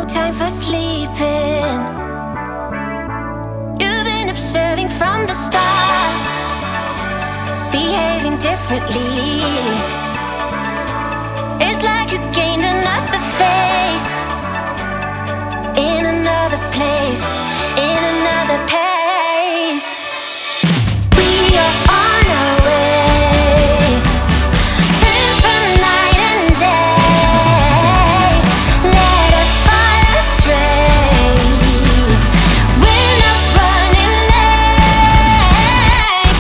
time for sleeping. You've been observing from the start, behaving differently. It's like you gained another face, in another place, in another pace. We are on our way, turn from night and day. Let us fall astray. We're not running late.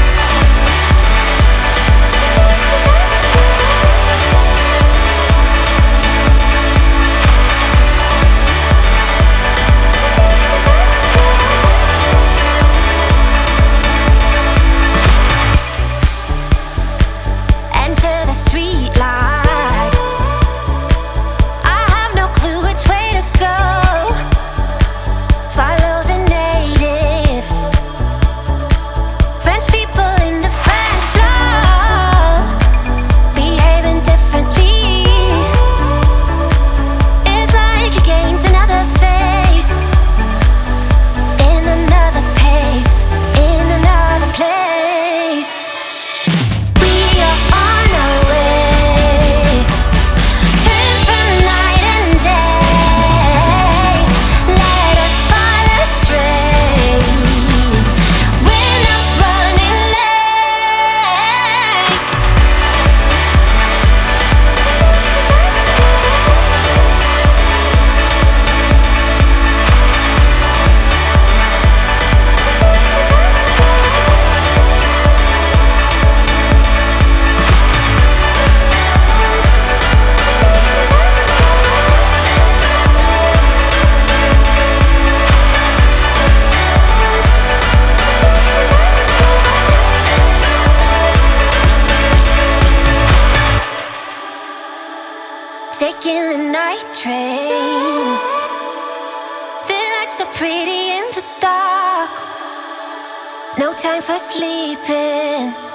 Enter the street light. I have no clue which way to go. Follow the natives, French people in the French flow, behaving differently. It's like you gained another face, in another pace, in another place. We are on our way, turn from night and day. Let us fall astray. We're not running late. Taking the night train, the lights are pretty in the dark. No time for sleeping.